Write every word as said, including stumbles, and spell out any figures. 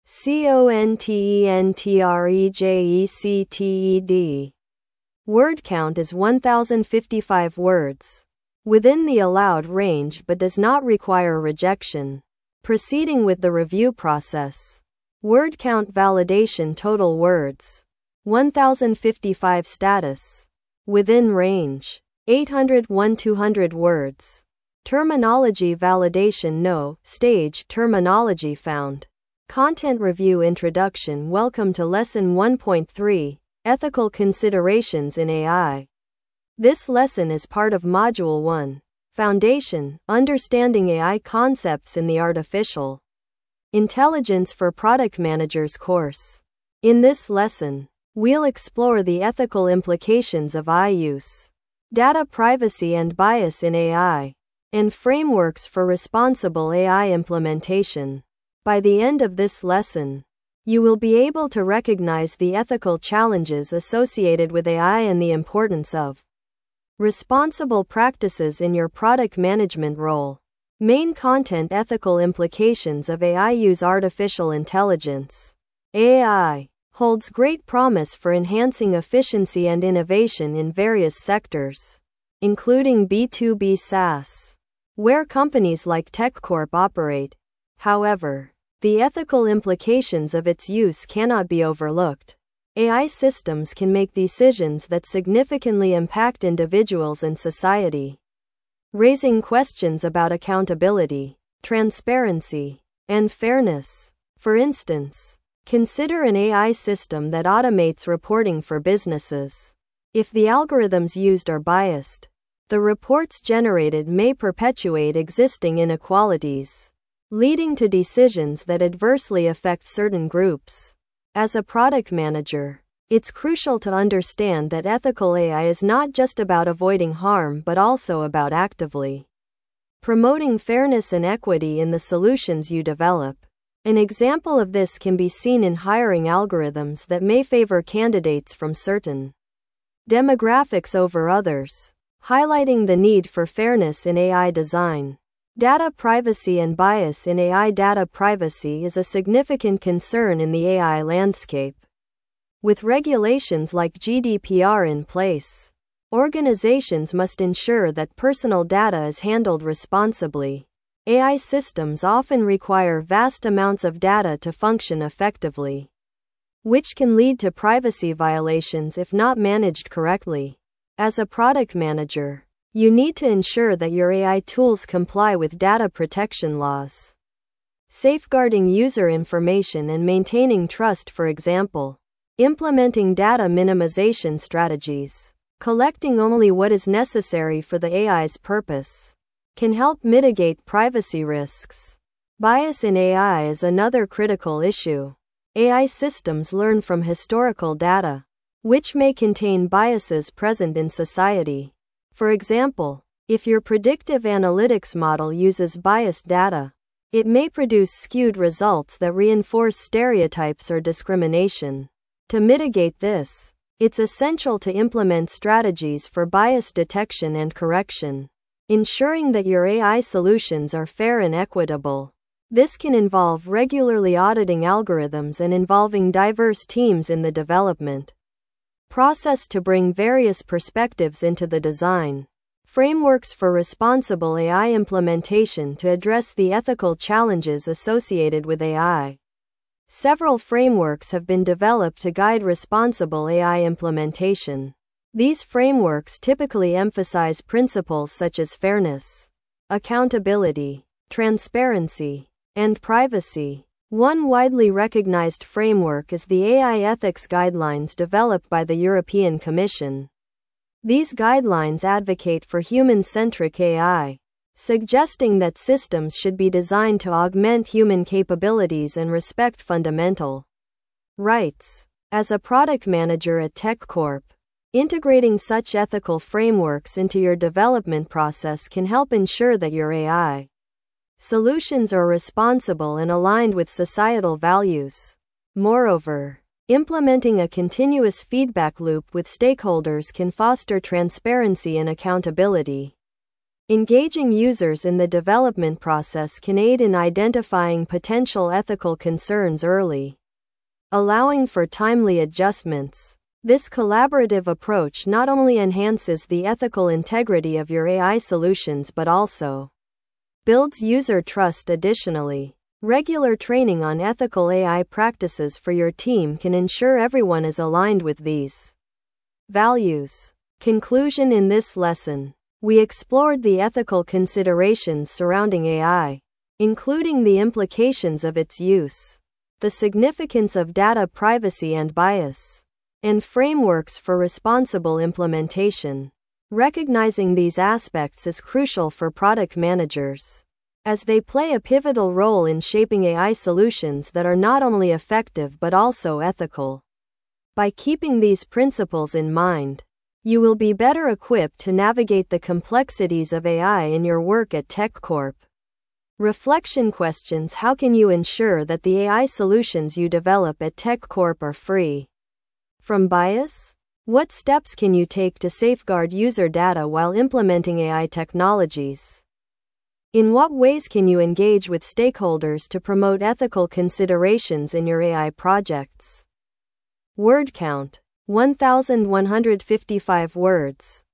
C O N T E N T R E J E C T E D. Word count is one thousand fifty-five words. Within the allowed range but does not require rejection. Proceeding with the review process. Word count validation total words. one thousand fifty-five status. Within range. eight hundred one to two hundred words. Terminology validation no stage terminology found. Content review introduction. Welcome to lesson one point three, Ethical Considerations in A I. This lesson is part of module one, Foundation, Understanding A I Concepts in the Artificial Intelligence for Product Managers course. In this lesson, we'll explore the ethical implications of A I use, data privacy and bias in A I, and frameworks for responsible A I implementation. By the end of this lesson, you will be able to recognize the ethical challenges associated with A I and the importance of responsible practices in your product management role. Main content: ethical implications of A I use artificial intelligence. A I holds great promise for enhancing efficiency and innovation in various sectors, including B two B SaaS, where companies like TechCorp operate. However, the ethical implications of its use cannot be overlooked. A I systems can make decisions that significantly impact individuals and society, raising questions about accountability, transparency, and fairness. For instance, consider an A I system that automates reporting for businesses. If the algorithms used are biased, the reports generated may perpetuate existing inequalities, leading to decisions that adversely affect certain groups. As a product manager, it's crucial to understand that ethical A I is not just about avoiding harm but also about actively promoting fairness and equity in the solutions you develop. An example of this can be seen in hiring algorithms that may favor candidates from certain demographics over others, highlighting the need for fairness in A I design. Data privacy and bias in A I. Data privacy is a significant concern in the A I landscape. With regulations like G D P R in place, organizations must ensure that personal data is handled responsibly. A I systems often require vast amounts of data to function effectively, which can lead to privacy violations if not managed correctly. As a product manager, you need to ensure that your A I tools comply with data protection laws, safeguarding user information and maintaining trust. For example, implementing data minimization strategies, collecting only what is necessary for the A I's purpose, can help mitigate privacy risks. Bias in A I is another critical issue. A I systems learn from historical data, which may contain biases present in society. For example, if your predictive analytics model uses biased data, it may produce skewed results that reinforce stereotypes or discrimination. To mitigate this, it's essential to implement strategies for bias detection and correction, ensuring that your A I solutions are fair and equitable. This can involve regularly auditing algorithms and involving diverse teams in the development process to bring various perspectives into the design. Frameworks for responsible A I implementation to address the ethical challenges associated with A I. Several frameworks have been developed to guide responsible A I implementation. These frameworks typically emphasize principles such as fairness, accountability, transparency, and privacy. One widely recognized framework is the A I Ethics Guidelines developed by the European Commission. These guidelines advocate for human-centric A I, suggesting that systems should be designed to augment human capabilities and respect fundamental rights. As a product manager at TechCorp, integrating such ethical frameworks into your development process can help ensure that your A I solutions are responsible and aligned with societal values. Moreover, implementing a continuous feedback loop with stakeholders can foster transparency and accountability. Engaging users in the development process can aid in identifying potential ethical concerns early, allowing for timely adjustments. This collaborative approach not only enhances the ethical integrity of your A I solutions but also builds user trust. Additionally, regular training on ethical A I practices for your team can ensure everyone is aligned with these values. Conclusion: in this lesson, we explored the ethical considerations surrounding A I, including the implications of its use, the significance of data privacy and bias, and frameworks for responsible implementation. Recognizing these aspects is crucial for product managers, as they play a pivotal role in shaping A I solutions that are not only effective but also ethical. By keeping these principles in mind, you will be better equipped to navigate the complexities of A I in your work at TechCorp. Reflection questions: how can you ensure that the A I solutions you develop at TechCorp are free from bias? What steps can you take to safeguard user data while implementing A I technologies? In what ways can you engage with stakeholders to promote ethical considerations in your A I projects? Word count: one thousand one hundred fifty-five words.